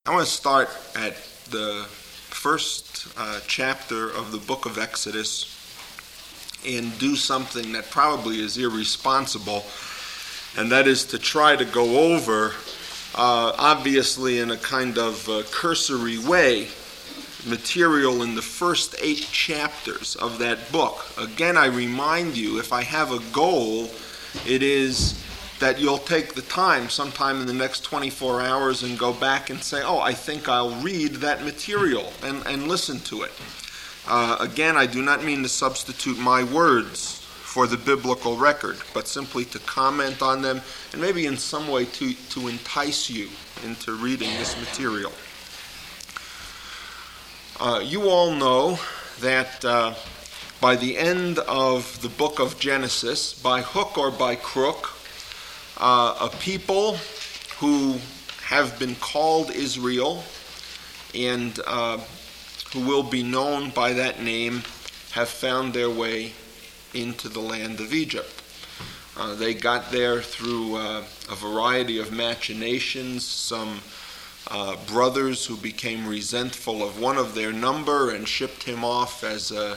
I want to start at the first chapter of the book of Exodus and do something that probably is irresponsible, and that is to try to go over, obviously in a kind of cursory way, material in the first 8 chapters of that book. Again, I remind you, if I have a goal, it is that you'll take the time sometime in the next 24 hours and go back and say, I think I'll read that material and listen to it. Again, I do not mean to substitute my words for the biblical record, but simply to comment on them and maybe in some way to entice you into reading this material. You all know that by the end of the book of Genesis, by hook or by crook, a people who have been called Israel and who will be known by that name have found their way into the land of Egypt. They got there through a variety of machinations. Some brothers who became resentful of one of their number and shipped him off as a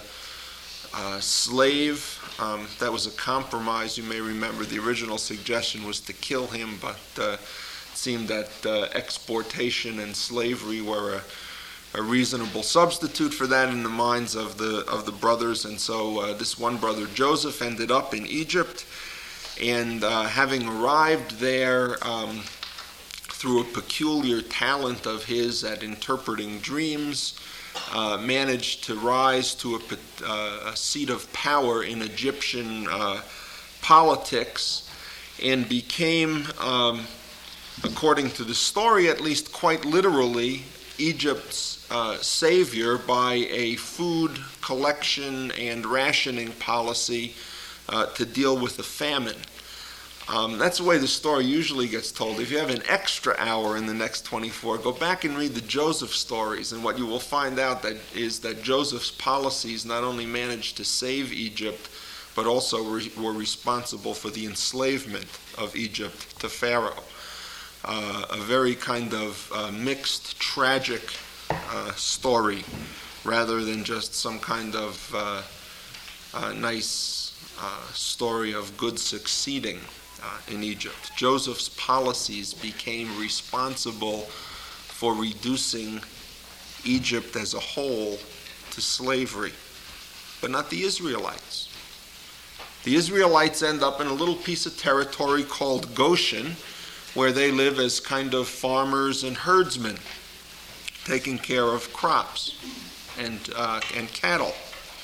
slave. That was a compromise. You may remember the original suggestion was to kill him, but it seemed that exportation and slavery were a reasonable substitute for that in the minds of the brothers. And so this one brother, Joseph, ended up in Egypt, and having arrived there through a peculiar talent of his at interpreting dreams, managed to rise to a seat of power in Egyptian politics and became, according to the story at least quite literally, Egypt's savior by a food collection and rationing policy to deal with the famine. That's the way the story usually gets told. If you have an extra hour in the next 24, go back and read the Joseph stories, and what you will find out is that Joseph's policies not only managed to save Egypt, but also were responsible for the enslavement of Egypt to Pharaoh. A very kind of mixed, tragic story, rather than just some kind of nice story of good succeeding in Egypt. Joseph's policies became responsible for reducing Egypt as a whole to slavery, but not the Israelites. The Israelites end up in a little piece of territory called Goshen, where they live as kind of farmers and herdsmen, taking care of crops and cattle.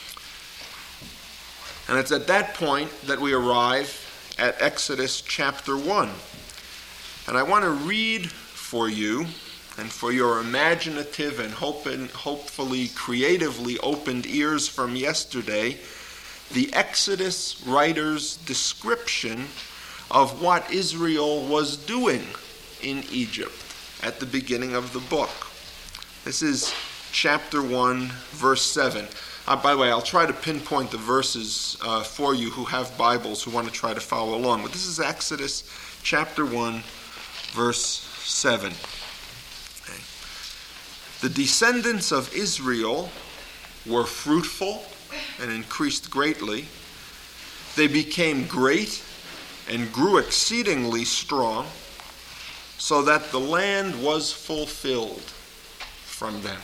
And it's at that point that we arrive at Exodus chapter 1. And I want to read for you, and for your imaginative and hopefully creatively opened ears from yesterday, the Exodus writer's description of what Israel was doing in Egypt at the beginning of the book. This is chapter 1, verse 7. By the way, I'll try to pinpoint the verses for you who have Bibles who want to try to follow along. But this is Exodus chapter 1, verse 7. Okay. The descendants of Israel were fruitful and increased greatly. They became great and grew exceedingly strong, so that the land was fulfilled from them.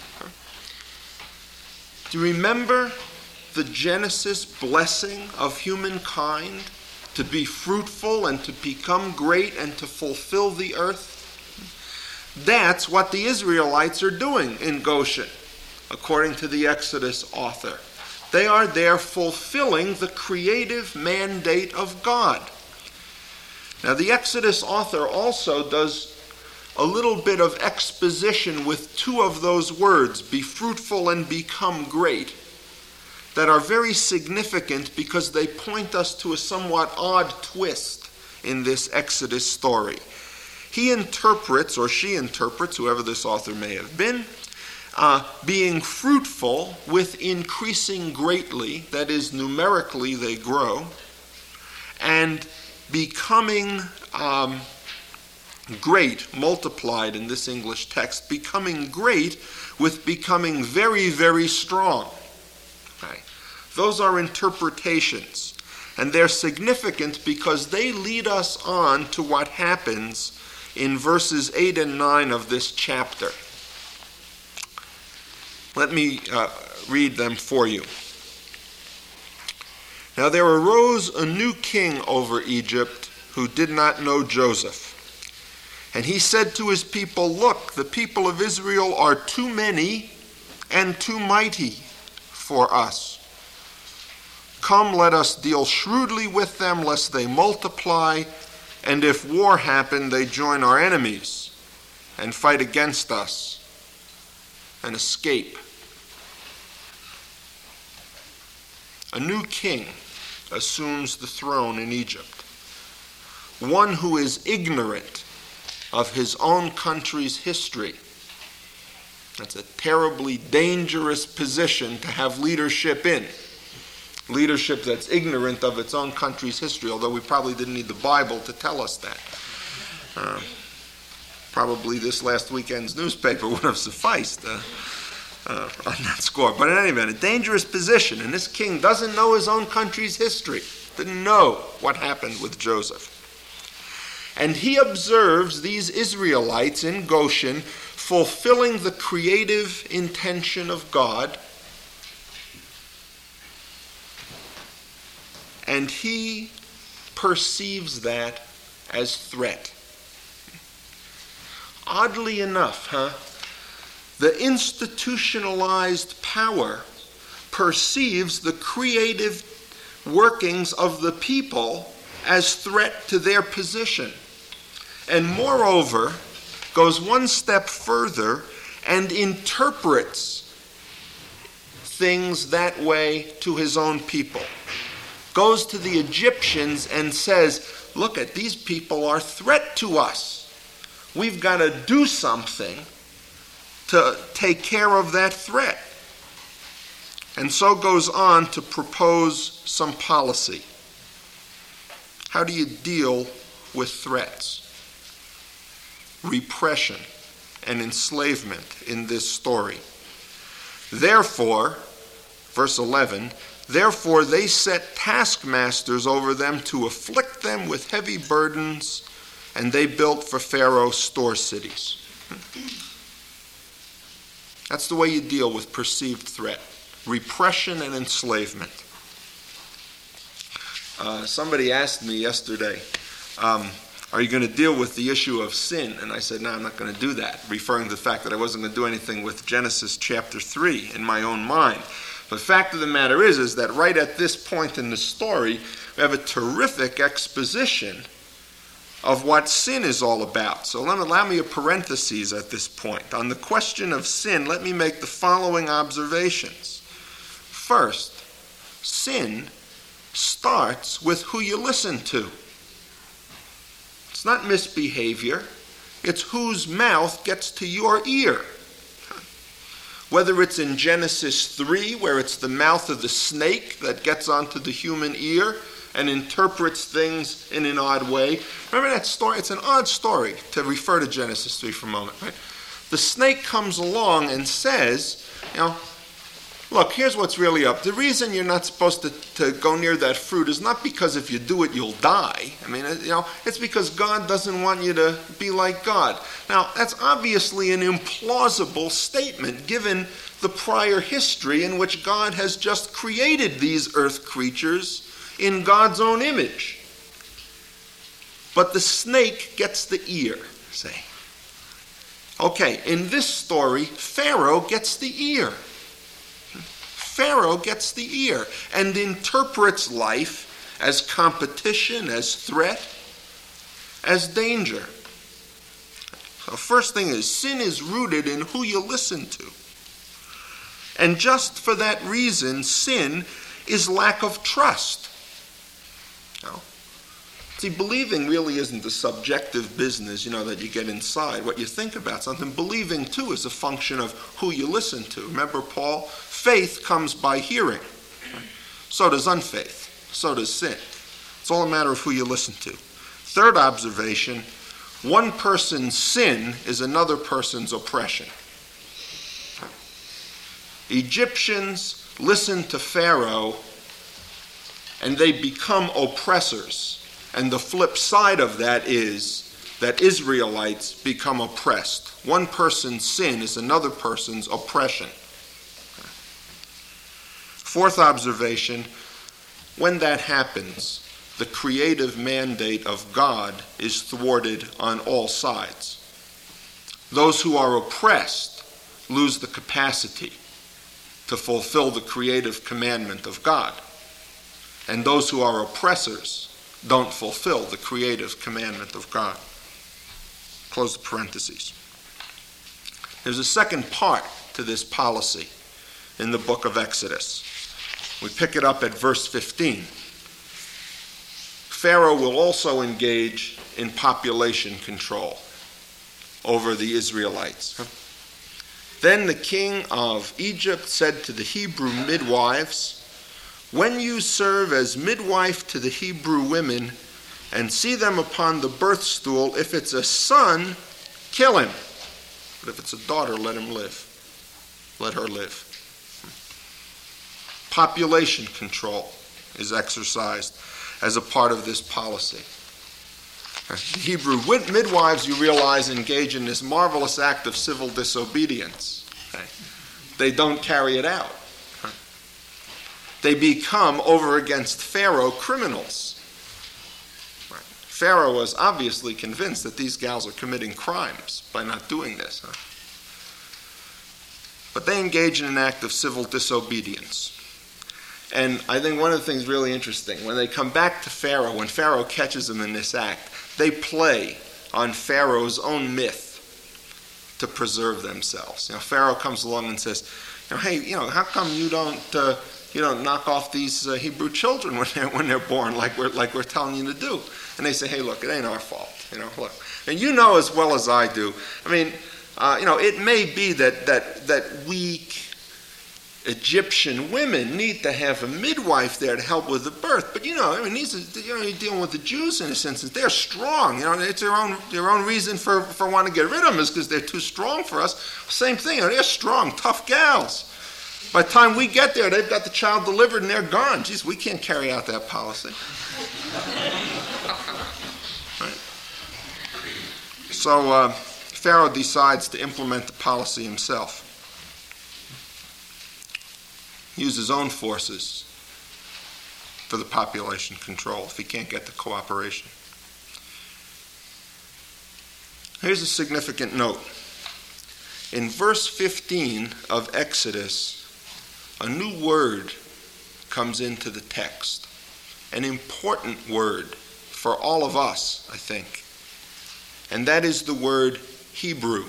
Do you remember the Genesis blessing of humankind to be fruitful and to become great and to fulfill the earth? That's what the Israelites are doing in Goshen, according to the Exodus author. They are there fulfilling the creative mandate of God. Now, the Exodus author also does a little bit of exposition with 2 of those words, be fruitful and become great, that are very significant because they point us to a somewhat odd twist in this Exodus story. He interprets, or she interprets, whoever this author may have been, being fruitful with increasing greatly, that is, numerically they grow, and becoming Great multiplied in this English text, becoming great with becoming very, very strong. Okay. Those are interpretations, and they're significant because they lead us on to what happens in verses 8 and 9 of this chapter. Let me read them for you. Now there arose a new king over Egypt who did not know Joseph. And he said to his people, "Look, the people of Israel are too many and too mighty for us. Come, let us deal shrewdly with them, lest they multiply, and if war happen, they join our enemies and fight against us and escape." A new king assumes the throne in Egypt. One who is ignorant of his own country's history. That's a terribly dangerous position to have leadership in. Leadership that's ignorant of its own country's history, although we probably didn't need the Bible to tell us that. Probably this last weekend's newspaper would have sufficed on that score. But in any event, a dangerous position, and this king doesn't know his own country's history, didn't know what happened with Joseph. And he observes these Israelites in Goshen fulfilling the creative intention of God, and he perceives that as threat. Oddly enough, the institutionalized power perceives the creative workings of the people as threat to their position. And moreover, goes one step further and interprets things that way to his own people. Goes to the Egyptians and says, "Look at these people are a threat to us. We've got to do something to take care of that threat." And so goes on to propose some policy. How do you deal with threats? Repression and enslavement in this story. Therefore, verse 11, therefore they set taskmasters over them to afflict them with heavy burdens, and they built for Pharaoh store cities. That's the way you deal with perceived threat. Repression and enslavement. Somebody asked me yesterday, are you going to deal with the issue of sin? And I said, no, I'm not going to do that, referring to the fact that I wasn't going to do anything with Genesis chapter 3 in my own mind. But the fact of the matter is that right at this point in the story, we have a terrific exposition of what sin is all about. So allow me a parenthesis at this point. On the question of sin, let me make the following observations. First, sin starts with who you listen to. It's not misbehavior. It's whose mouth gets to your ear. Whether it's in Genesis 3, where it's the mouth of the snake that gets onto the human ear and interprets things in an odd way. Remember that story? It's an odd story to refer to Genesis 3 for a moment, right? The snake comes along and says, look, here's what's really up. The reason you're not supposed to go near that fruit is not because if you do it, you'll die. It's because God doesn't want you to be like God. Now, that's obviously an implausible statement given the prior history in which God has just created these earth creatures in God's own image. But the snake gets the ear, say. Okay, in this story, Pharaoh gets the ear. Pharaoh gets the ear and interprets life as competition, as threat, as danger. So first thing is, sin is rooted in who you listen to. And just for that reason, sin is lack of trust. See, believing really isn't a subjective business, that you get inside, what you think about something. Believing, too, is a function of who you listen to. Remember Paul? Faith comes by hearing. So does unfaith. So does sin. It's all a matter of who you listen to. Third observation, One person's sin is another person's oppression. Egyptians listen to Pharaoh and they become oppressors. And the flip side of that is that Israelites become oppressed. One person's sin is another person's oppression. Fourth observation, when that happens, the creative mandate of God is thwarted on all sides. Those who are oppressed lose the capacity to fulfill the creative commandment of God. And those who are oppressors don't fulfill the creative commandment of God. Close the parentheses. There's a second part to this policy in the book of Exodus. We pick it up at verse 15. Pharaoh will also engage in population control over the Israelites. Then the king of Egypt said to the Hebrew midwives, "When you serve as midwife to the Hebrew women and see them upon the birth stool, if it's a son, kill him. But if it's a daughter, let him live. Let her live." Population control is exercised as a part of this policy. The Hebrew midwives, you realize, engage in this marvelous act of civil disobedience. They don't carry it out. They become, over against Pharaoh, criminals. Pharaoh was obviously convinced that these gals are committing crimes by not doing this. But they engage in an act of civil disobedience. And I think one of the things really interesting, when they come back to Pharaoh, when Pharaoh catches them in this act, they play on Pharaoh's own myth to preserve themselves. Pharaoh comes along and says, "Hey, how come you don't knock off these Hebrew children when they're born like we're telling you to do?" And they say, "Hey, look, it ain't our fault. Look, and you know as well as I do. I mean, it may be that weak Egyptian women need to have a midwife there to help with the birth, but you're dealing with the Jews in a sense. They're strong. It's their own reason for wanting to get rid of them is because they're too strong for us. Same thing. They're strong, tough gals. By the time we get there, they've got the child delivered and they're gone. Geez, we can't carry out that policy." Right? So Pharaoh decides to implement the policy himself. Use his own forces for the population control if he can't get the cooperation. Here's a significant note. In verse 15 of Exodus, a new word comes into the text, an important word for all of us, I think, and that is the word Hebrew.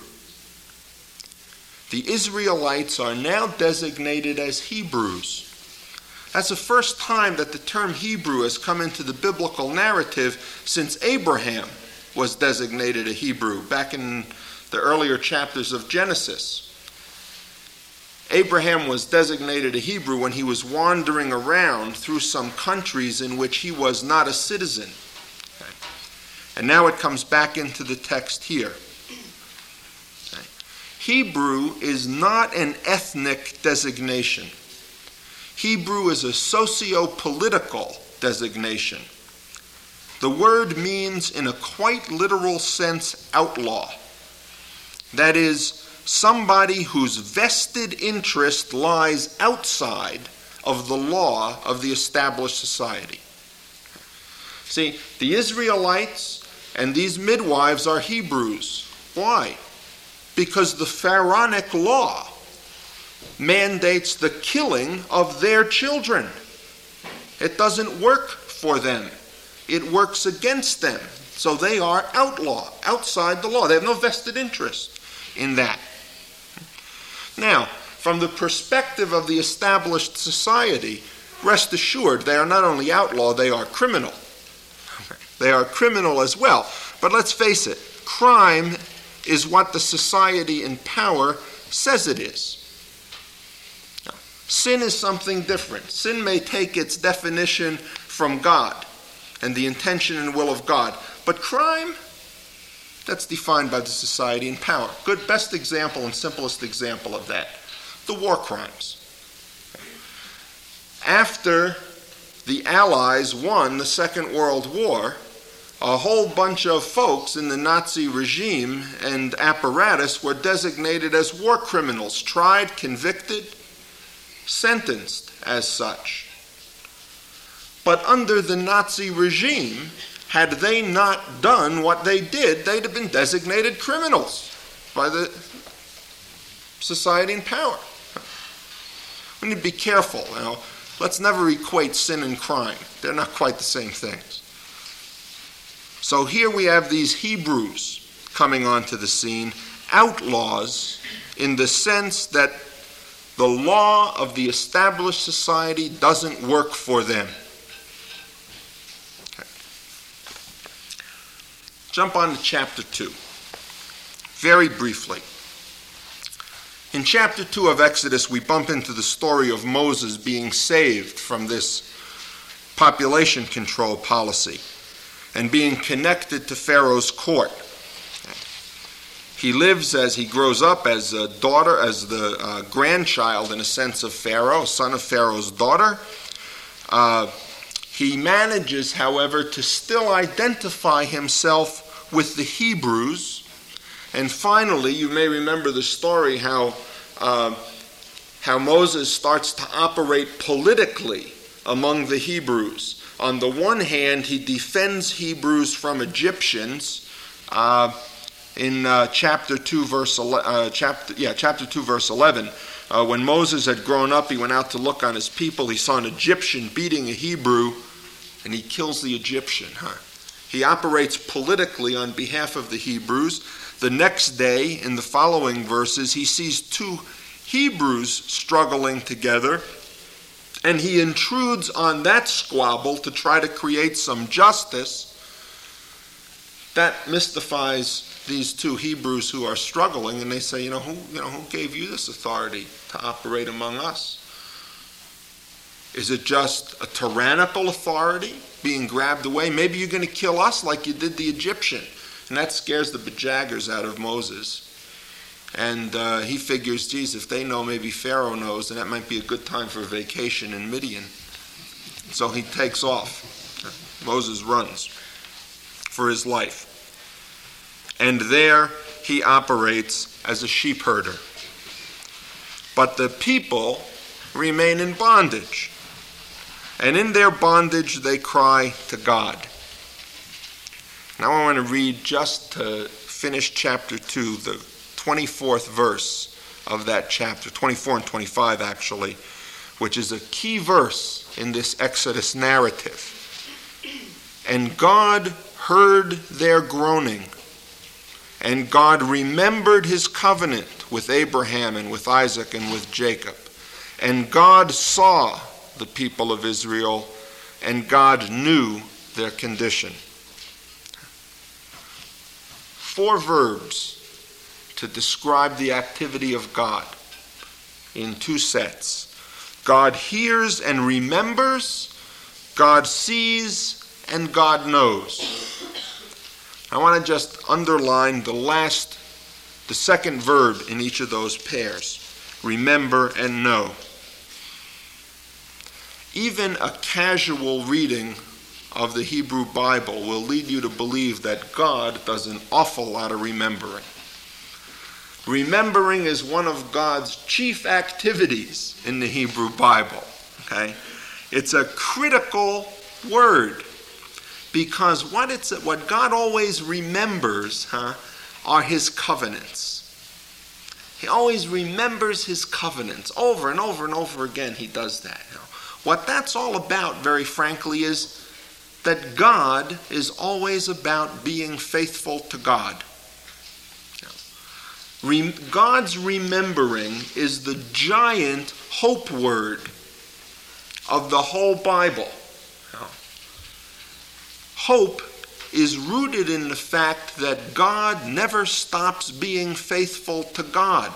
The Israelites are now designated as Hebrews. That's the first time that the term Hebrew has come into the biblical narrative since Abraham was designated a Hebrew back in the earlier chapters of Genesis. Abraham was designated a Hebrew when he was wandering around through some countries in which he was not a citizen. And now it comes back into the text here. Hebrew is not an ethnic designation. Hebrew is a socio-political designation. The word means, in a quite literal sense, outlaw. That is, somebody whose vested interest lies outside of the law of the established society. See, the Israelites and these midwives are Hebrews. Why? Because the Pharaonic law mandates the killing of their children. It doesn't work for them. It works against them. So they are outlaw, outside the law. They have no vested interest in that. Now, from the perspective of the established society, rest assured they are not only outlaw, they are criminal. They are criminal as well. But let's face it, crime is what the society in power says it is. Now, sin is something different. Sin may take its definition from God and the intention and will of God. But crime That's defined by the society in power. Good, best example and simplest example of that, the war crimes. After the Allies won the Second World War, a whole bunch of folks in the Nazi regime and apparatus were designated as war criminals, tried, convicted, sentenced as such. But under the Nazi regime, had they not done what they did, they'd have been designated criminals by the society in power. We need to be careful. Let's never equate sin and crime. They're not quite the same things. So here we have these Hebrews coming onto the scene, outlaws in the sense that the law of the established society doesn't work for them. Okay. Jump on to chapter 2. Very briefly. In chapter 2 of Exodus, we bump into the story of Moses being saved from this population control policy and being connected to Pharaoh's court. He lives as he grows up as a daughter, as the grandchild, in a sense, of Pharaoh, son of Pharaoh's daughter. He manages, however, to still identify himself with the Hebrews. And finally, you may remember the story how Moses starts to operate politically among the Hebrews. On the one hand, he defends Hebrews from Egyptians. In chapter 2, verse 11, when Moses had grown up, he went out to look on his people. He saw an Egyptian beating a Hebrew, and he kills the Egyptian. He operates politically on behalf of the Hebrews. The next day, in the following verses, he sees two Hebrews struggling together, and he intrudes on that squabble to try to create some justice. That mystifies these two Hebrews who are struggling, and they say, who gave you this authority to operate among us? Is it just a tyrannical authority being grabbed away? Maybe you're going to kill us like you did the Egyptian. And that scares the bejaggers out of Moses. And he figures, geez, if they know, maybe Pharaoh knows, and that might be a good time for a vacation in Midian. So he takes off. Moses runs for his life. And there he operates as a sheep herder. But the people remain in bondage. And in their bondage they cry to God. Now I want to read, just to finish chapter 2, the 24th verse of that chapter, 24 and 25 actually, which is a key verse in this Exodus narrative. And God heard their groaning, and God remembered his covenant with Abraham and with Isaac and with Jacob. And God saw the people of Israel, and God knew their condition. 4 verbs to describe the activity of God in 2 sets. God hears and remembers, God sees, and God knows. I want to just underline the second verb in each of those pairs. Remember and know. Even a casual reading of the Hebrew Bible will lead you to believe that God does an awful lot of remembering. Remembering is one of God's chief activities in the Hebrew Bible. Okay? It's a critical word, because what God always remembers are his covenants. He always remembers his covenants. Over and over and over again he does that. What that's all about, very frankly, is that God is always about being faithful to God. God's remembering is the giant hope word of the whole Bible. Hope is rooted in the fact that God never stops being faithful to God.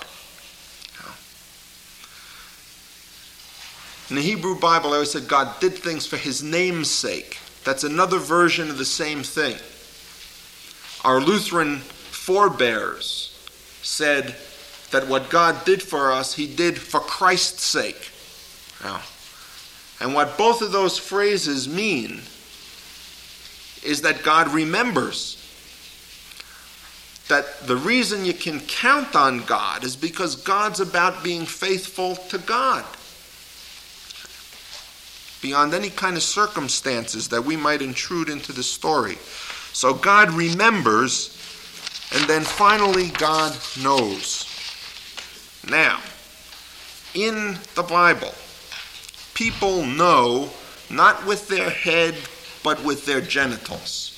In the Hebrew Bible, I always said God did things for his name's sake. That's another version of the same thing. Our Lutheran forebears said that what God did for us, he did for Christ's sake. Now, and what both of those phrases mean is that God remembers. That the reason you can count on God is because God's about being faithful to God, beyond any kind of circumstances that we might intrude into the story. So God remembers, and then finally God knows. Now, in the Bible, people know not with their head, but with their genitals.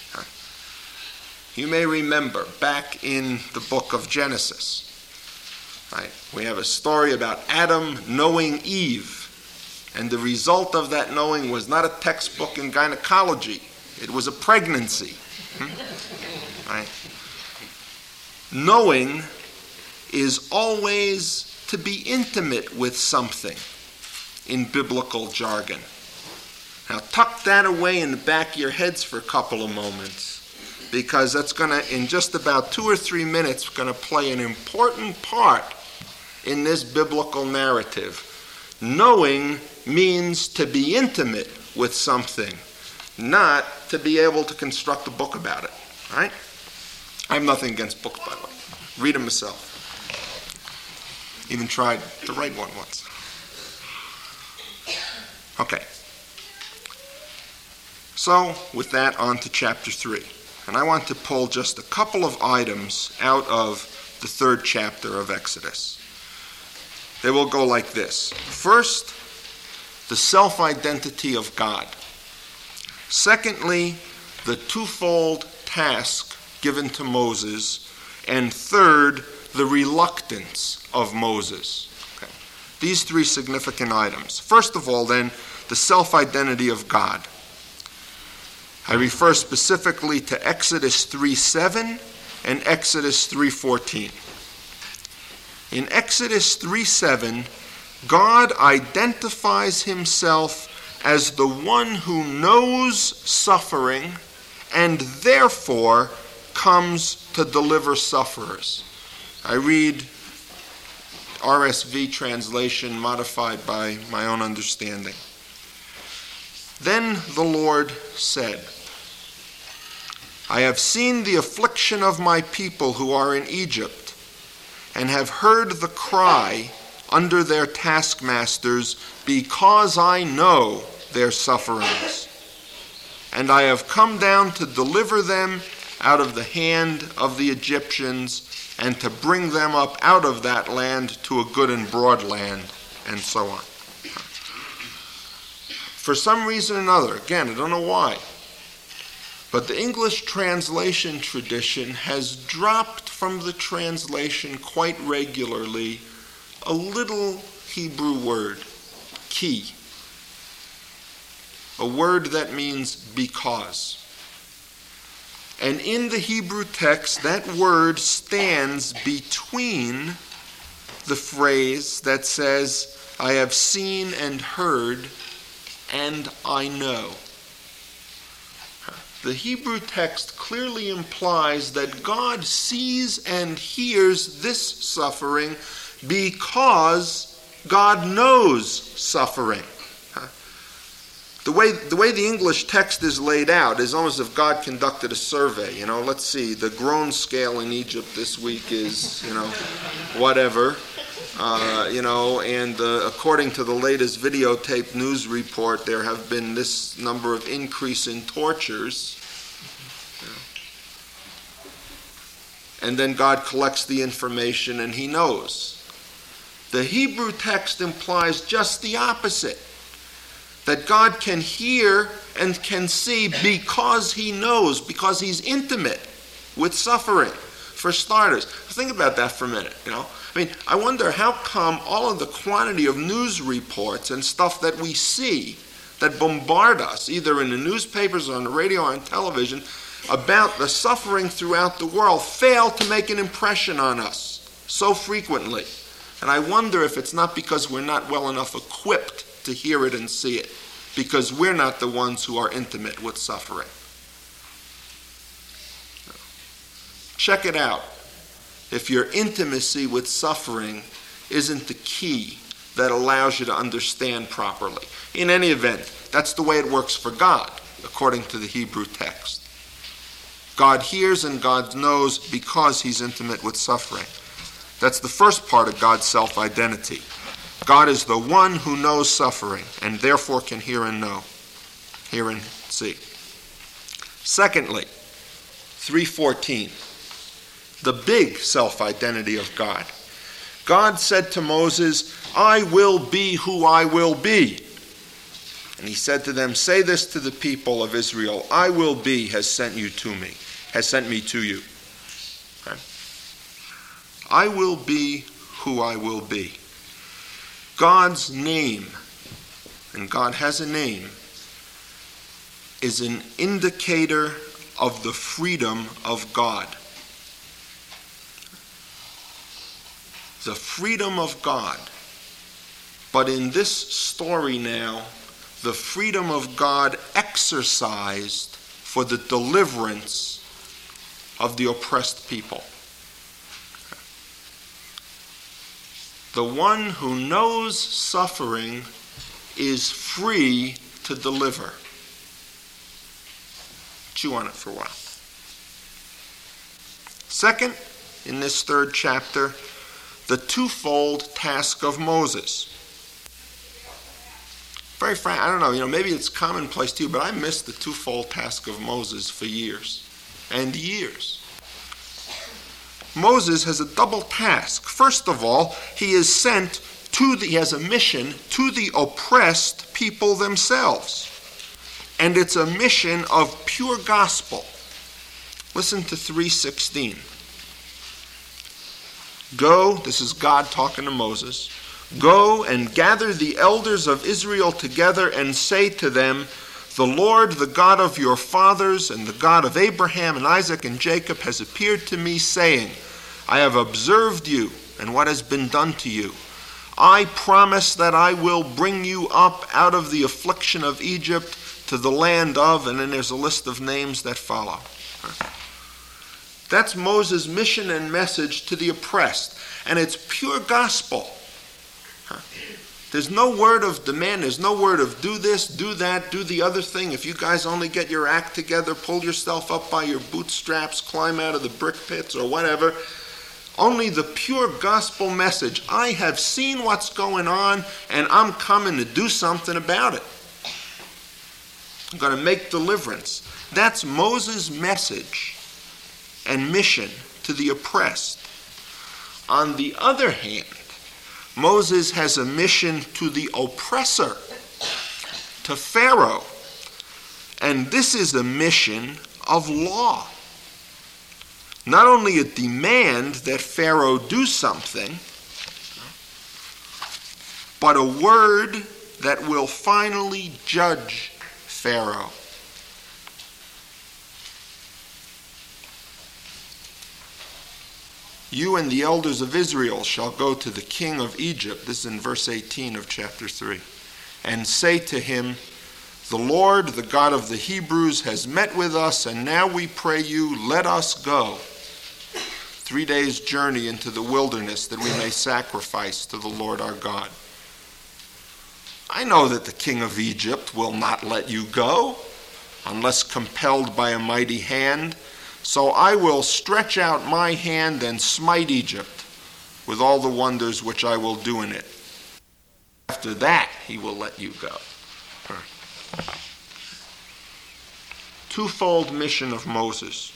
You may remember back in the book of Genesis, right, we have a story about Adam knowing Eve. And the result of that knowing was not a textbook in gynecology. It was a pregnancy. Right? Knowing is always to be intimate with something in biblical jargon. Now tuck that away in the back of your heads for a couple of moments, because that's going to, in just about 2 or 3 minutes, going to play an important part in this biblical narrative. Knowing means to be intimate with something, not to be able to construct a book about it. Right? I have nothing against books, by the way. Read them myself. Even tried to write one once. Okay. So, with that, on to chapter 3. And I want to pull just a couple of items out of the 3rd chapter of Exodus. They will go like this. First, the self-identity of God. Secondly, the twofold task given to Moses. And third, the reluctance of Moses. Okay. These 3 significant items. First of all, then, the self-identity of God. I refer specifically to Exodus 3:7 and Exodus 3:14. In Exodus 3:7, God identifies himself as the one who knows suffering and therefore comes to deliver sufferers. I read RSV translation modified by my own understanding. Then the Lord said, I have seen the affliction of my people who are in Egypt, and have heard the cry under their taskmasters, because I know their sufferings. And I have come down to deliver them out of the hand of the Egyptians, and to bring them up out of that land to a good and broad land, and so on. For some reason or another, again, I don't know why, but the English translation tradition has dropped from the translation quite regularly a little Hebrew word, ki, a word that means because. And in the Hebrew text, that word stands between the phrase that says, I have seen and heard, and I know. The Hebrew text clearly implies that God sees and hears this suffering because God knows suffering. The way the English text is laid out is almost as if God conducted a survey. Let's see, the groan scale in Egypt this week is, whatever. And according to the latest videotaped news report, there have been this number of increase in tortures. And then God collects the information and he knows. The Hebrew text implies just the opposite. That God can hear and can see because he knows, because he's intimate with suffering. For starters, think about that for a minute, I wonder how come all of the quantity of news reports and stuff that we see that bombard us, either in the newspapers or on the radio or on television, about the suffering throughout the world fail to make an impression on us so frequently. And I wonder if it's not because we're not well enough equipped to hear it and see it, because we're not the ones who are intimate with suffering. Check it out. If your intimacy with suffering isn't the key that allows you to understand properly. In any event, that's the way it works for God, according to the Hebrew text. God hears and God knows because he's intimate with suffering. That's the first part of God's self-identity. God is the one who knows suffering and therefore can hear and know, hear and see. Secondly, 3:14, the big self-identity of God. God said to Moses, I will be who I will be. And he said to them, say this to the people of Israel, I will be has sent me to you. Okay? I will be who I will be. God's name, and God has a name, is an indicator of the freedom of God. The freedom of God. But in this story now, the freedom of God exercised for the deliverance of the oppressed people. The one who knows suffering is free to deliver. Chew on it for a while. Second, in this third chapter, the twofold task of Moses. Very frank, I don't know, maybe it's commonplace to you, but I missed the twofold task of Moses for years and years. Moses has a double task. First of all, he is sent he has a mission to the oppressed people themselves. And it's a mission of pure gospel. Listen to 3:16. Go, this is God talking to Moses, go and gather the elders of Israel together and say to them, the Lord, the God of your fathers and the God of Abraham and Isaac and Jacob has appeared to me saying, I have observed you and what has been done to you. I promise that I will bring you up out of the affliction of Egypt to the land of, and then there's a list of names that follow. That's Moses' mission and message to the oppressed. And it's pure gospel. There's no word of demand. There's no word of do this, do that, do the other thing. If you guys only get your act together, pull yourself up by your bootstraps, climb out of the brick pits or whatever. Only the pure gospel message. I have seen what's going on and I'm coming to do something about it. I'm going to make deliverance. That's Moses' message and mission to the oppressed. On the other hand, Moses has a mission to the oppressor, to Pharaoh. And this is a mission of law. Not only a demand that Pharaoh do something, but a word that will finally judge Pharaoh. You and the elders of Israel shall go to the king of Egypt, this is in verse 18 of chapter 3, and say to him, the Lord, the God of the Hebrews, has met with us, and now we pray you, let us go 3 days' journey into the wilderness that we may sacrifice to the Lord our God. I know that the king of Egypt will not let you go unless compelled by a mighty hand. So I will stretch out my hand and smite Egypt with all the wonders which I will do in it. After that, he will let you go. Twofold mission of Moses.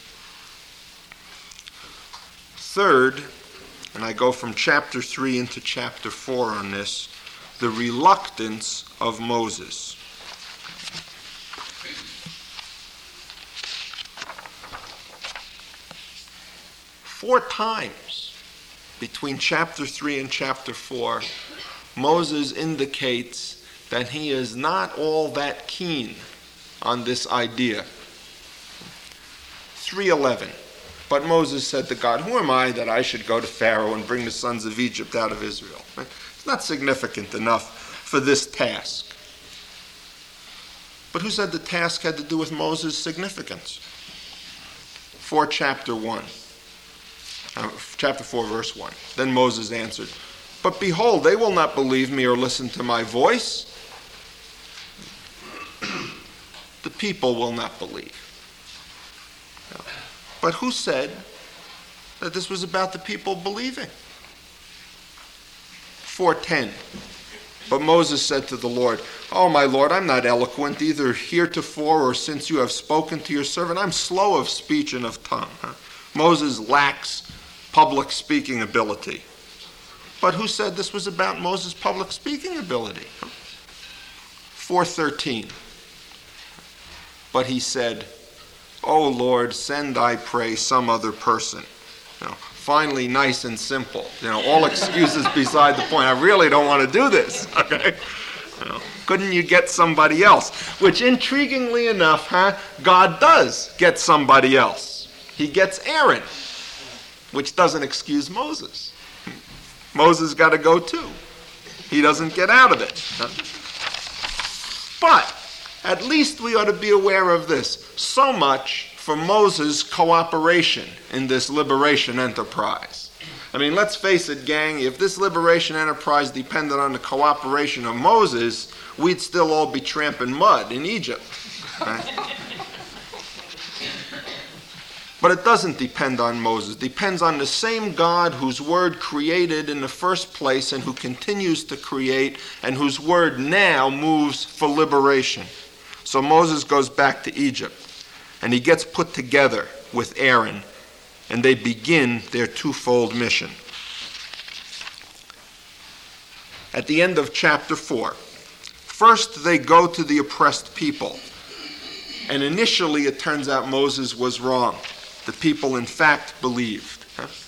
Third, and I go from chapter 3 into chapter 4 on this, the reluctance of Moses. Four times between chapter 3 and chapter 4, Moses indicates that he is not all that keen on this idea. 3:11. But Moses said to God, who am I that I should go to Pharaoh and bring the sons of Egypt out of Israel? It's not significant enough for this task. But who said the task had to do with Moses' significance? 4 chapter 1. Chapter 4, verse 1. Then Moses answered, "But behold, they will not believe me or listen to my voice." The people will not believe. But who said that this was about the people believing? 4:10. But Moses said to the Lord, "Oh, my Lord, I'm not eloquent, either heretofore or since you have spoken to your servant. I'm slow of speech and of tongue." Moses lacks public speaking ability. But who said this was about Moses' public speaking ability? 4:13. But he said, "Oh Lord, send, I pray, some other person." Finally, nice and simple. All excuses beside the point. I really don't want to do this. Okay? Couldn't you get somebody else? Which, intriguingly enough, God does get somebody else. He gets Aaron, which doesn't excuse Moses. Moses got to go too. He doesn't get out of it. But at least we ought to be aware of this. So much for Moses' cooperation in this liberation enterprise. I mean, let's face it, gang, if this liberation enterprise depended on the cooperation of Moses, we'd still all be tramping mud in Egypt. Right? But it doesn't depend on Moses. It depends on the same God whose word created in the first place and who continues to create and whose word now moves for liberation. So Moses goes back to Egypt and he gets put together with Aaron and they begin their twofold mission. At the end of chapter 4, first they go to the oppressed people. And initially it turns out Moses was wrong. The people, in fact, believed.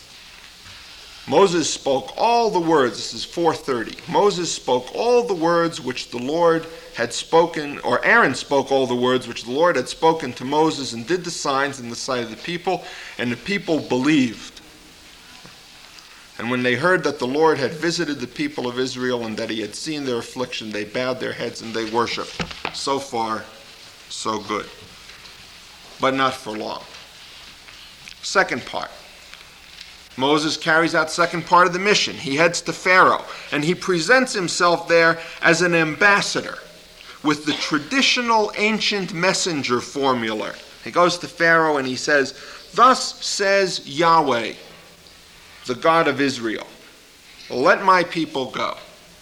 Moses spoke all the words, this is 4:30. Moses spoke all the words which the Lord had spoken, or Aaron spoke all the words which the Lord had spoken to Moses and did the signs in the sight of the people, and the people believed. And when they heard that the Lord had visited the people of Israel and that he had seen their affliction, they bowed their heads and they worshiped. So far, so good. But not for long. Second part. Moses carries out second part of the mission. He heads to Pharaoh, and he presents himself there as an ambassador with the traditional ancient messenger formula. He goes to Pharaoh and he says, "Thus says Yahweh, the God of Israel, let my people go."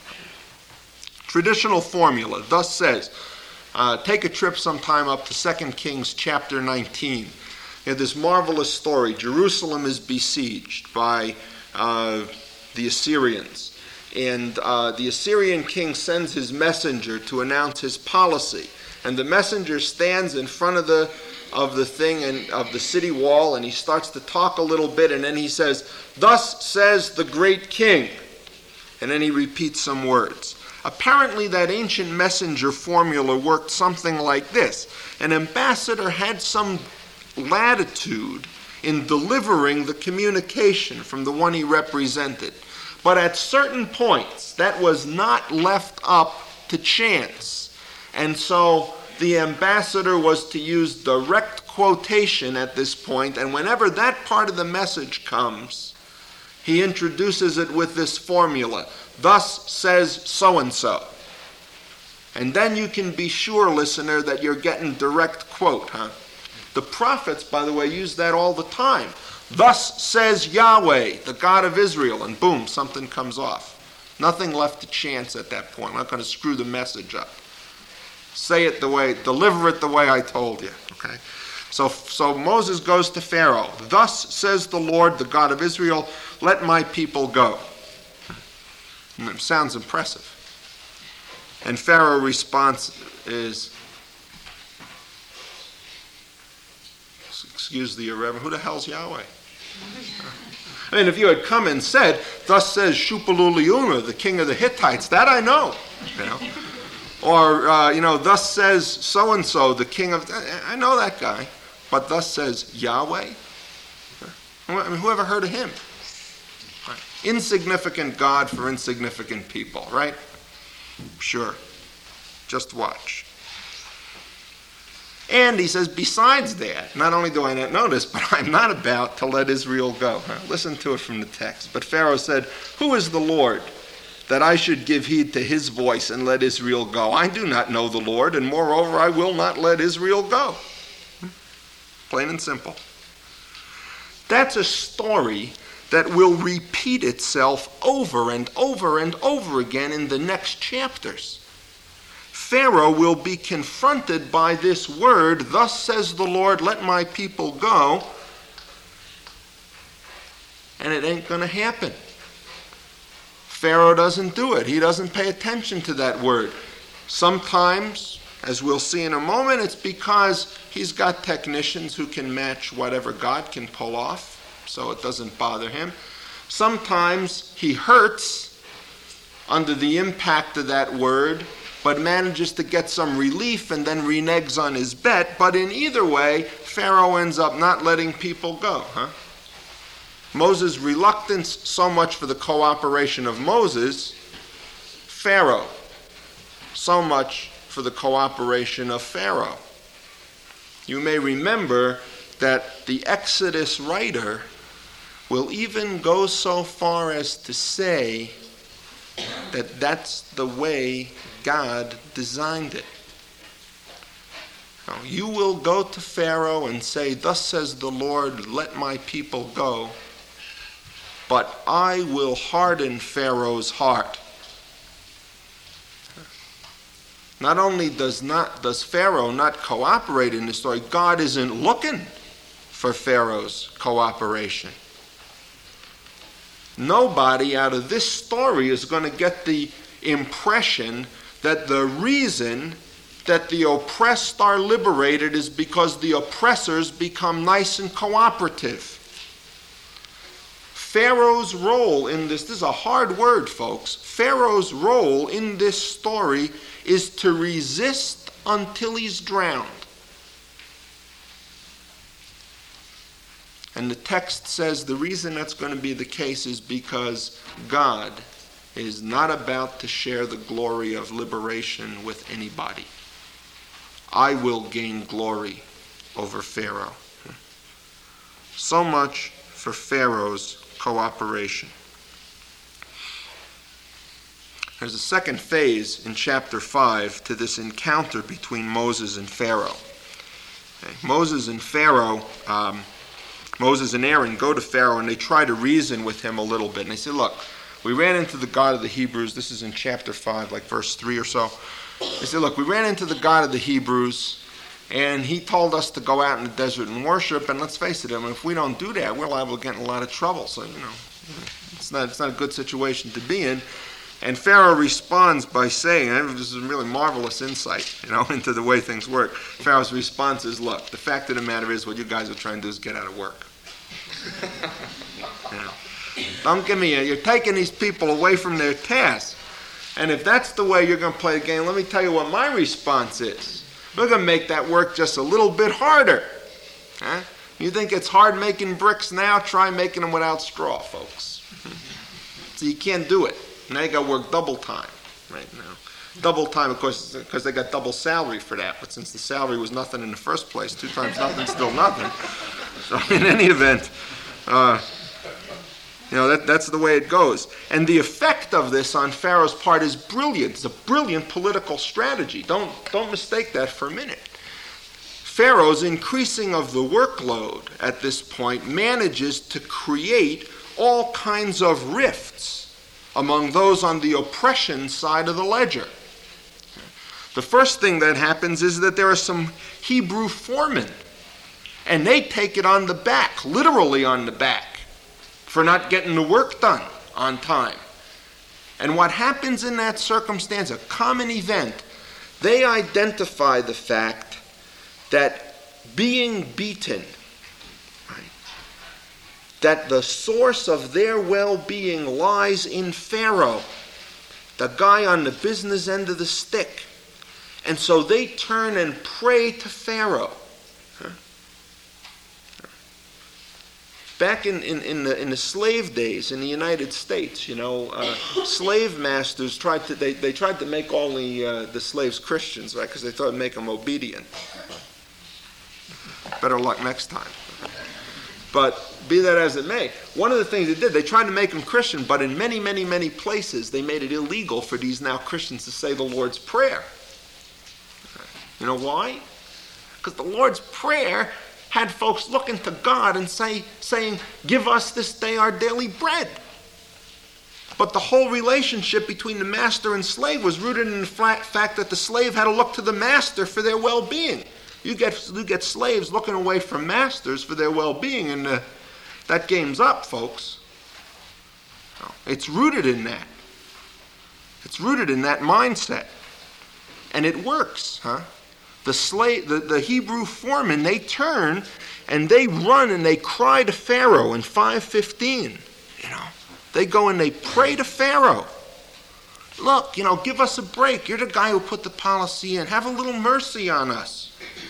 Traditional formula, thus says. Take a trip sometime up to 2 Kings chapter 19. This marvelous story. Jerusalem is besieged by the Assyrians. And the Assyrian king sends his messenger to announce his policy. And the messenger stands in front of the thing and of the city wall, and he starts to talk a little bit, and then he says, "Thus says the great king." And then he repeats some words. Apparently that ancient messenger formula worked something like this. An ambassador had some latitude in delivering the communication from the one he represented. But at certain points, that was not left up to chance. And so the ambassador was to use direct quotation at this point, and whenever that part of the message comes, he introduces it with this formula. Thus says so-and-so. And then you can be sure, listener, that you're getting direct quote, The prophets, by the way, use that all the time. Thus says Yahweh, the God of Israel, and boom, something comes off. Nothing left to chance at that point. I'm not going to screw the message up. Say it deliver it the way I told you. Okay? So Moses goes to Pharaoh. Thus says the Lord, the God of Israel, let my people go. And it sounds impressive. And Pharaoh's response is, excuse the irreverent, who the hell's Yahweh? I mean, if you had come and said, thus says Shuppaluliuna, the king of the Hittites, that I know. Or, thus says so-and-so, the king of, I know that guy. But thus says Yahweh? I mean, who ever heard of him? Right. Insignificant God for insignificant people, right? Sure. Just watch. And he says, besides that, not only do I not know this, but I'm not about to let Israel go. Listen to it from the text. But Pharaoh said, who is the Lord, that I should give heed to his voice and let Israel go? I do not know the Lord, and moreover, I will not let Israel go. Plain and simple. That's a story that will repeat itself over and over and over again in the next chapters. Pharaoh will be confronted by this word, thus says the Lord, let my people go, and it ain't going to happen. Pharaoh doesn't do it. He doesn't pay attention to that word. Sometimes, as we'll see in a moment, it's because he's got technicians who can match whatever God can pull off, so it doesn't bother him. Sometimes he hurts under the impact of that word, but manages to get some relief and then reneges on his bet. But in either way, Pharaoh ends up not letting people go. Moses' reluctance, so much for the cooperation of Moses. Pharaoh, so much for the cooperation of Pharaoh. You may remember that the Exodus writer will even go so far as to say that that's the way God designed it. Now, you will go to Pharaoh and say, thus says the Lord, let my people go, but I will harden Pharaoh's heart. Not only does Pharaoh not cooperate in this story, God isn't looking for Pharaoh's cooperation. Nobody out of this story is going to get the impression that the reason that the oppressed are liberated is because the oppressors become nice and cooperative. Pharaoh's role in this is a hard word, folks. Pharaoh's role in this story is to resist until he's drowned. And the text says the reason that's going to be the case is because God is not about to share the glory of liberation with anybody. I will gain glory over Pharaoh. So much for Pharaoh's cooperation. There's a second phase in chapter 5 to this encounter between Moses and Pharaoh. Okay. Moses and Aaron go to Pharaoh and they try to reason with him a little bit. And they say, look, we ran into the God of the Hebrews. This is in chapter 5, like verse 3 or so. They say, look, we ran into the God of the Hebrews, and he told us to go out in the desert and worship, and let's face it, I mean, if we don't do that, we're liable to get in a lot of trouble. So, it's not a good situation to be in. And Pharaoh responds by saying, and this is really marvelous insight, into the way things work. Pharaoh's response is, look, the fact of the matter is what you guys are trying to do is get out of work. Don't give me you're taking these people away from their task. And if that's the way you're going to play the game, let me tell you what my response is. We're going to make that work just a little bit harder. You think it's hard making bricks now? Try making them without straw, folks. So you can't do it. Now you got to work double time right now. Double time, of course, because they got double salary for that. But since the salary was nothing in the first place, 2 times nothing, still nothing. So in any event, that's the way it goes. And the effect of this on Pharaoh's part is brilliant. It's a brilliant political strategy. Don't mistake that for a minute. Pharaoh's increasing of the workload at this point manages to create all kinds of rifts among those on the oppression side of the ledger. The first thing that happens is that there are some Hebrew foremen, and they take it on the back, literally on the back, for not getting the work done on time. And what happens in that circumstance, a common event, they identify the fact that being beaten, that the source of their well-being lies in Pharaoh, the guy on the business end of the stick. And so they turn and pray to Pharaoh. Back in the slave days in the United States, slave masters tried to make all the slaves Christians, right? Because they thought it'd make them obedient. Better luck next time. But be that as it may, one of the things they did, they tried to make them Christian, but in many, many, many places, they made it illegal for these now Christians to say the Lord's Prayer. You know why? Because the Lord's Prayer had folks looking to God and saying, give us this day our daily bread. But the whole relationship between the master and slave was rooted in the fact that the slave had to look to the master for their well-being. You get slaves looking away from masters for their well-being, and that game's up, folks. It's rooted in that. It's rooted in that mindset. And it works, The Hebrew foremen, they turn and they run and they cry to Pharaoh in 5:15. They go and they pray to Pharaoh. Look, give us a break. You're the guy who put the policy in. Have a little mercy on us.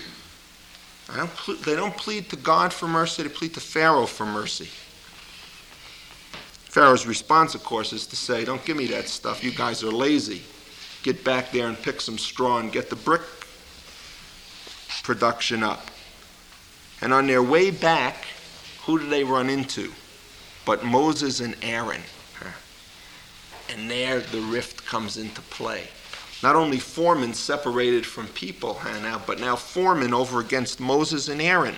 They don't plead to God for mercy. They plead to Pharaoh for mercy. Pharaoh's response, of course, is to say, don't give me that stuff. You guys are lazy. Get back there and pick some straw and get the brick production up. And on their way back, who do they run into? But Moses and Aaron. And there the rift comes into play. Not only foremen separated from people, but now foremen over against Moses and Aaron.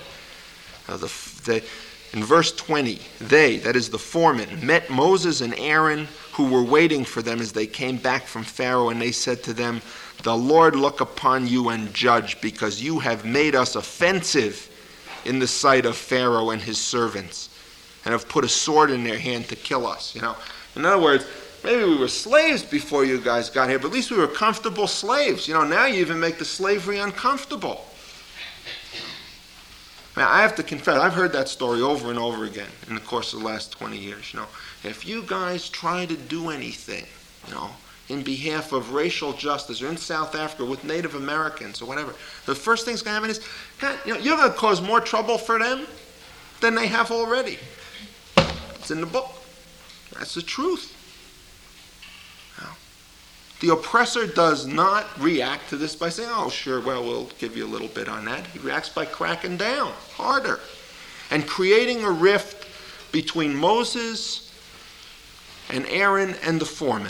In verse 20, they, that is the foremen, met Moses and Aaron who were waiting for them as they came back from Pharaoh, and they said to them, the Lord look upon you and judge, because you have made us offensive in the sight of Pharaoh and his servants, and have put a sword in their hand to kill us. In other words, maybe we were slaves before you guys got here, but at least we were comfortable slaves. Now you even make the slavery uncomfortable. Now, I have to confess, I've heard that story over and over again in the course of the last 20 years. If you guys try to do anything, in behalf of racial justice, or in South Africa with Native Americans or whatever, the first thing's going to happen is, you're going to cause more trouble for them than they have already. It's in the book. That's the truth. The oppressor does not react to this by saying, oh, sure, well, we'll give you a little bit on that. He reacts by cracking down harder and creating a rift between Moses and Aaron and the foreman.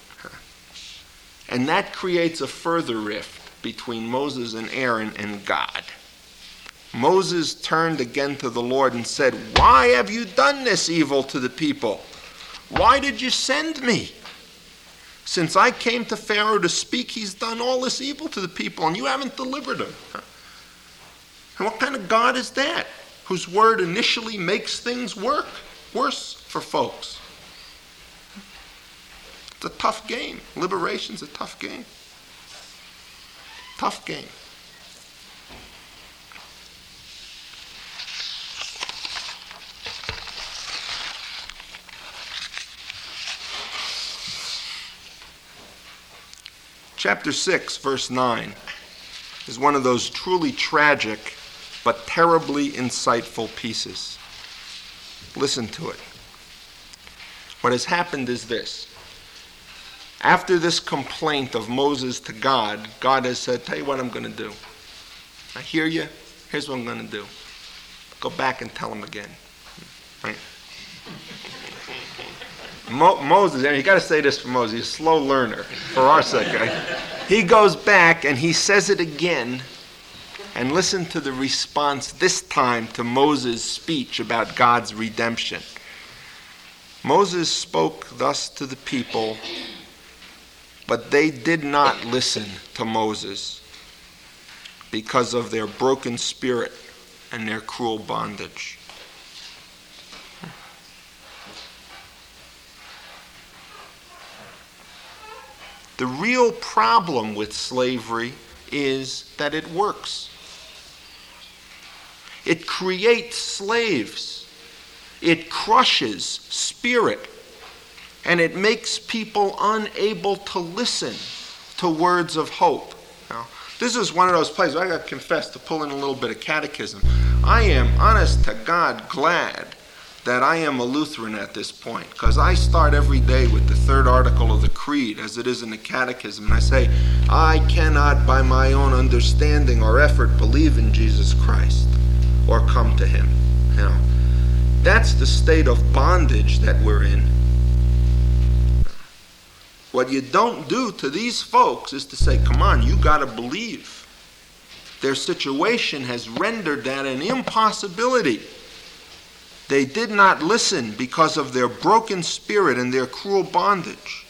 And that creates a further rift between Moses and Aaron and God. Moses turned again to the Lord and said, why have you done this evil to the people? Why did you send me? Since I came to Pharaoh to speak, he's done all this evil to the people, and you haven't delivered him. And what kind of God is that, whose word initially makes things worse for folks? It's a tough game. Liberation's a tough game. Tough game. Chapter 6, verse 9, is one of those truly tragic but terribly insightful pieces. Listen to it. What has happened is this. After this complaint of Moses to God, God has said, tell you what I'm going to do. I hear you. Here's what I'm going to do. Go back and tell him again. Right? Moses, and you got to say this for Moses, he's a slow learner, for our sake. Right? He goes back and he says it again, and listen to the response this time to Moses' speech about God's redemption. Moses spoke thus to the people, but they did not listen to Moses because of their broken spirit and their cruel bondage. The real problem with slavery is that it works. It creates slaves. It crushes spirit. And it makes people unable to listen to words of hope. Now, this is one of those places, I got to confess, to pull in a little bit of catechism. I am, honest to God, glad that I am a Lutheran at this point, because I start every day with the third article of the Creed, as it is in the Catechism, and I say, I cannot by my own understanding or effort believe in Jesus Christ. or come to him. You know, that's the state of bondage that we're in. What you don't do to these folks is to say, come on, you got to believe. Their situation has rendered that an impossibility. They did not listen because of their broken spirit and their cruel bondage.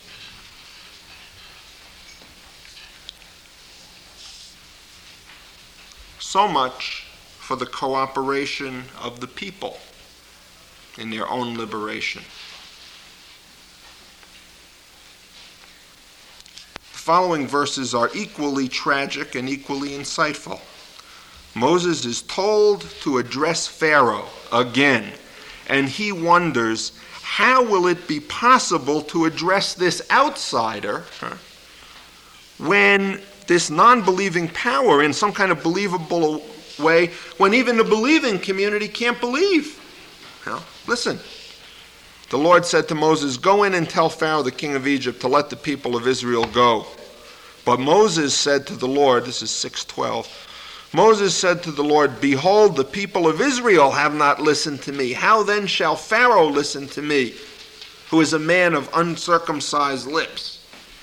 So much for the cooperation of the people in their own liberation. The following verses are equally tragic and equally insightful. Moses is told to address Pharaoh again, and he wonders, how will it be possible to address this outsider when this non-believing power in some kind of believable way, when even the believing community can't believe? Now, listen. The Lord said to Moses, "Go in and tell Pharaoh, the king of Egypt, to let the people of Israel go." But Moses said to the Lord, this is 6:12, Moses said to the Lord, "Behold, the people of Israel have not listened to me. How then shall Pharaoh listen to me, who is a man of uncircumcised lips?"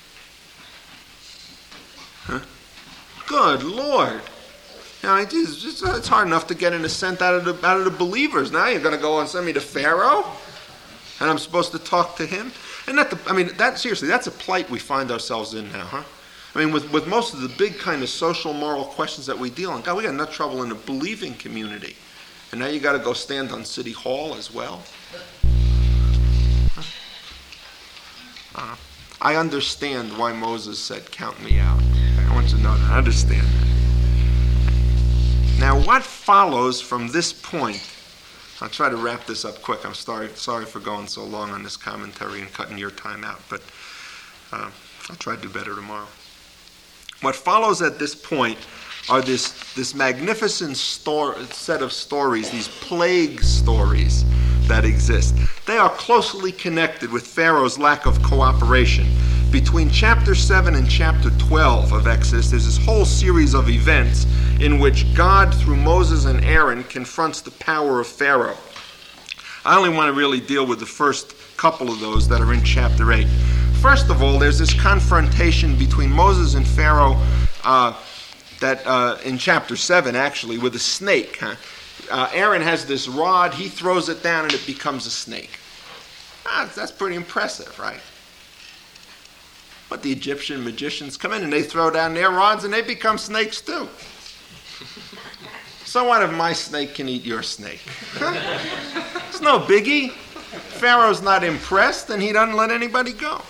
Good Lord. You know, it's hard enough to get an assent out of the believers. Now you're going to go and send me to Pharaoh? And I'm supposed to talk to him? And seriously, that's a plight we find ourselves in now, huh? I mean, with most of the big kind of social, moral questions that we deal in, God, we got enough trouble in the believing community. And now you got to go stand on City Hall as well? I understand why Moses said, "Count me out." I want you to know that. I understand that. Now, what follows from this point? I'll try to wrap this up quick. I'm sorry for going so long on this commentary and cutting your time out, but I'll try to do better tomorrow. What follows at this point are this magnificent set of stories, these plague stories that exist. They are closely connected with Pharaoh's lack of cooperation. Between chapter 7 and chapter 12 of Exodus, there's this whole series of events in which God, through Moses and Aaron, confronts the power of Pharaoh. I only want to really deal with the first couple of those that are in chapter 8. First of all, there's this confrontation between Moses and Pharaoh in chapter 7, actually, with a snake. Aaron has this rod, he throws it down, and it becomes a snake. That's pretty impressive, right? But the Egyptian magicians come in and they throw down their rods and they become snakes too. So what if my snake can eat your snake? It's no biggie. Pharaoh's not impressed and he doesn't let anybody go.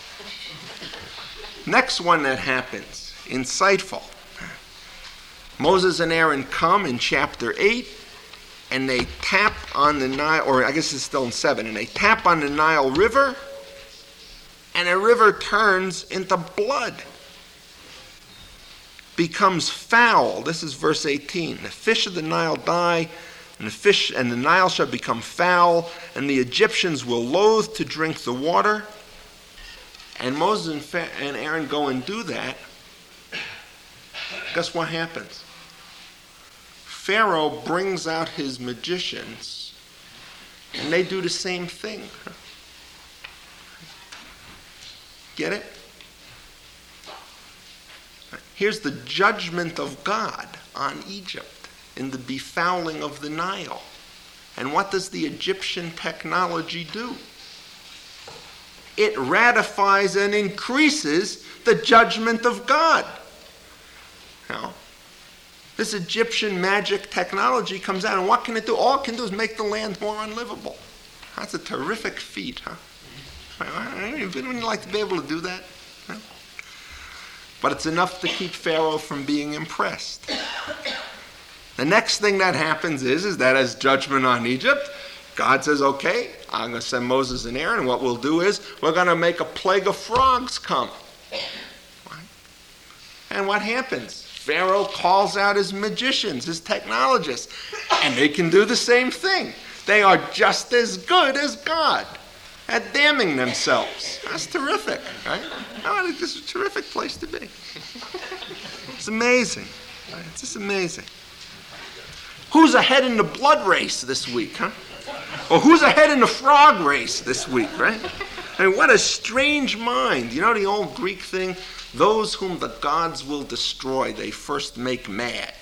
Next one that happens, insightful. Moses and Aaron come in chapter 8 and they tap on the Nile, or I guess it's still in 7, and they tap on the Nile River and the river turns into blood. Becomes foul. This is verse 18. The fish of the Nile die, and the Nile shall become foul, and the Egyptians will loathe to drink the water. And Moses and Aaron go and do that. Guess what happens? Pharaoh brings out his magicians, and they do the same thing. Get it? Here's the judgment of God on Egypt in the befouling of the Nile. And what does the Egyptian technology do? It ratifies and increases the judgment of God. Now, this Egyptian magic technology comes out, and what can it do? All it can do is make the land more unlivable. That's a terrific feat, huh? Wouldn't you like to be able to do that? No? But it's enough to keep Pharaoh from being impressed. The next thing that happens is that as judgment on Egypt, God says, okay, I'm going to send Moses and Aaron, and what we'll do is we're going to make a plague of frogs come. And what happens? Pharaoh calls out his magicians, his technologists, and they can do the same thing. They are just as good as God at damning themselves. That's terrific, right? I think this is a terrific place to be. It's amazing. Right? It's just amazing. Who's ahead in the blood race this week, huh? Or who's ahead in the frog race this week, right? I mean, what a strange mind. You know the old Greek thing? Those whom the gods will destroy, they first make mad.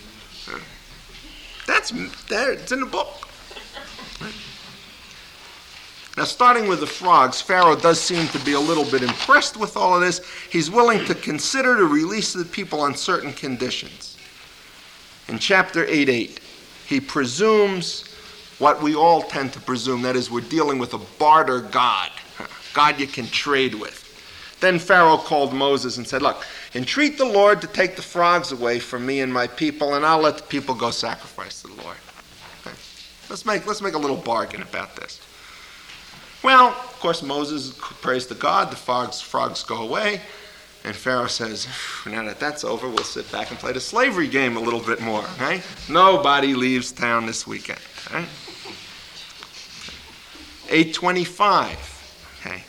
That's there. It's in the book. Right? Now, starting with the frogs, Pharaoh does seem to be a little bit impressed with all of this. He's willing to consider the release of the people on certain conditions. In chapter 8:8, he presumes what we all tend to presume, that is, we're dealing with a barter god, God you can trade with. Then Pharaoh called Moses and said, look, entreat the Lord to take the frogs away from me and my people, and I'll let the people go sacrifice to the Lord. Okay. Let's make a little bargain about this. Well, of course, Moses prays to God, the frogs go away, and Pharaoh says, now that that's over, we'll sit back and play the slavery game a little bit more, right? Nobody leaves town this weekend, right? 8:25, okay.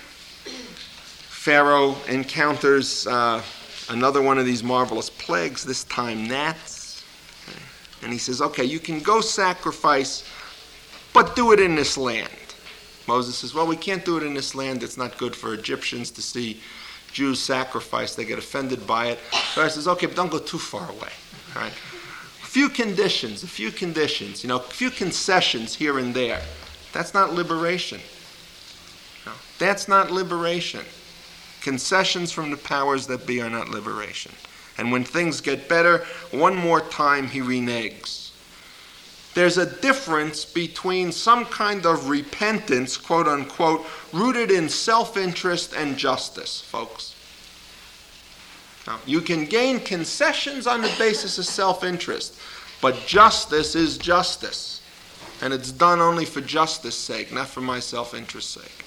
Pharaoh encounters another one of these marvelous plagues, this time gnats. Okay. And he says, okay, you can go sacrifice, but do it in this land. Moses says, well, we can't do it in this land. It's not good for Egyptians to see Jews sacrifice. They get offended by it. Pharaoh says, okay, but don't go too far away. All right? A few conditions, a few concessions here and there. That's not liberation. No, that's not liberation. Concessions from the powers that be are not liberation. And when things get better, one more time he reneges. There's a difference between some kind of repentance, quote unquote, rooted in self-interest and justice, folks. Now, you can gain concessions on the basis of self-interest, but justice is justice. And it's done only for justice' sake, not for my self-interest's sake.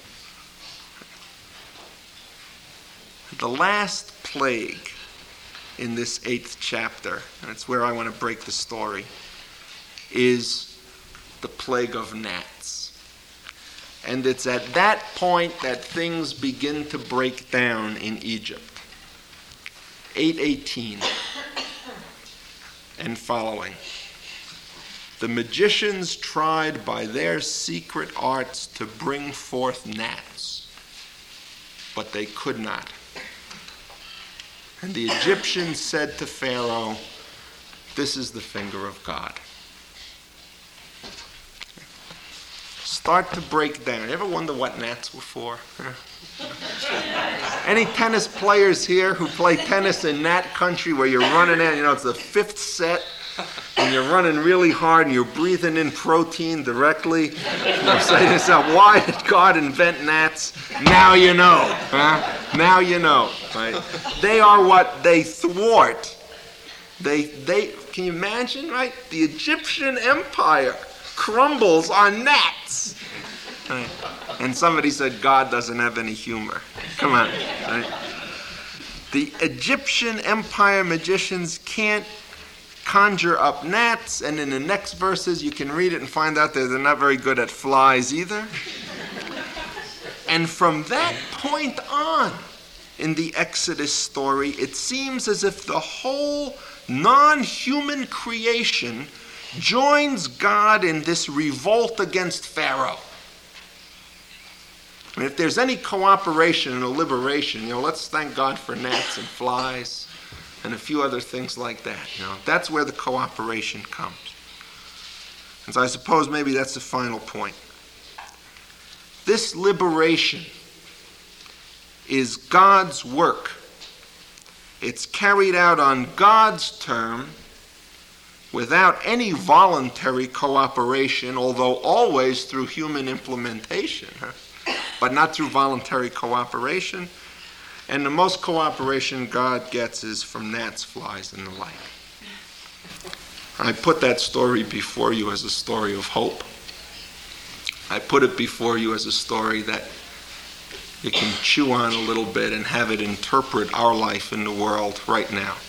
The last plague in this 8th chapter, and it's where I want to break the story, is the plague of gnats. And it's at that point that things begin to break down in Egypt. 8:18 and following. The magicians tried by their secret arts to bring forth gnats, but they could not. And the Egyptians said to Pharaoh, this is the finger of God. Start to break down. You ever wonder what gnats were for? Any tennis players here who play tennis in gnat country where you're running in, it's the 5th set, and you're running really hard and you're breathing in protein directly? You say to yourself, why did God invent gnats? Now you know. Huh? Now you know. Right? They are what they thwart. They can you imagine, right? The Egyptian empire crumbles on gnats. Right. And somebody said God doesn't have any humor. Come on. Right? The Egyptian empire magicians can't conjure up gnats, and in the next verses you can read it and find out that they're not very good at flies either. And from that point on in the Exodus story, it seems as if the whole non-human creation joins God in this revolt against Pharaoh. I mean, if there's any cooperation in a liberation, let's thank God for gnats and flies and a few other things like that. That's where the cooperation comes. And so I suppose maybe that's the final point. This liberation is God's work. It's carried out on God's term without any voluntary cooperation, although always through human implementation, but not through voluntary cooperation. And the most cooperation God gets is from gnats, flies, and the like. I put that story before you as a story of hope. I put it before you as a story that you can chew on a little bit and have it interpret our life in the world right now.